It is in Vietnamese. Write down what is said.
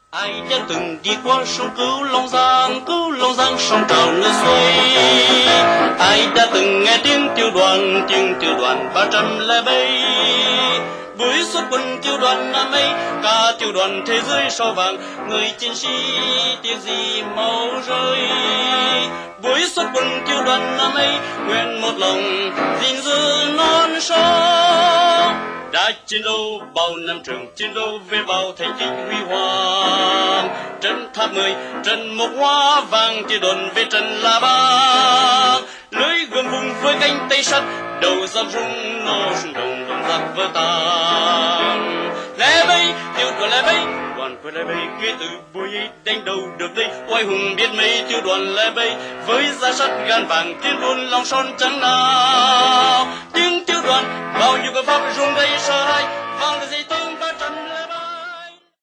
Ai đã từng đi qua sông Cửu Long Giang sông trào nước xuôi. Ai đã từng nghe tiếng tiêu đoàn 307. Buổi xuất quân tiêu đoàn Nam ấy, cả tiêu đoàn thế giới sao vàng, người chiến sĩ tiếc gì máu rơi. Buổi xuất quân tiêu đoàn Nam ấy, nguyện một lòng gìn giữ non sông. Đã chiến đấu bao năm trường, chiến đấu về bao thành tích huy hoàng. Trấn Tháp 10, trấn Mộc Hoa vàng, tiêu đoàn về trấn La Bang. Lưới gươm vùng với cánh tay sắt, đầu giáp rung nô sung đồng giặc vỡ tan. Lẽ bây tiêu đoàn lẽ bây, đoàn quân lẽ bây, ghế từ buổi đánh đầu được đây. Oai hùng biết mấy tiêu đoàn lẽ bây, với da sắt gan vàng tiến luôn lòng son trắng nào. Tiếng tiêu đoàn bao nhiêu cơ pháp rung rây sợ hãi, vang là gì tôi.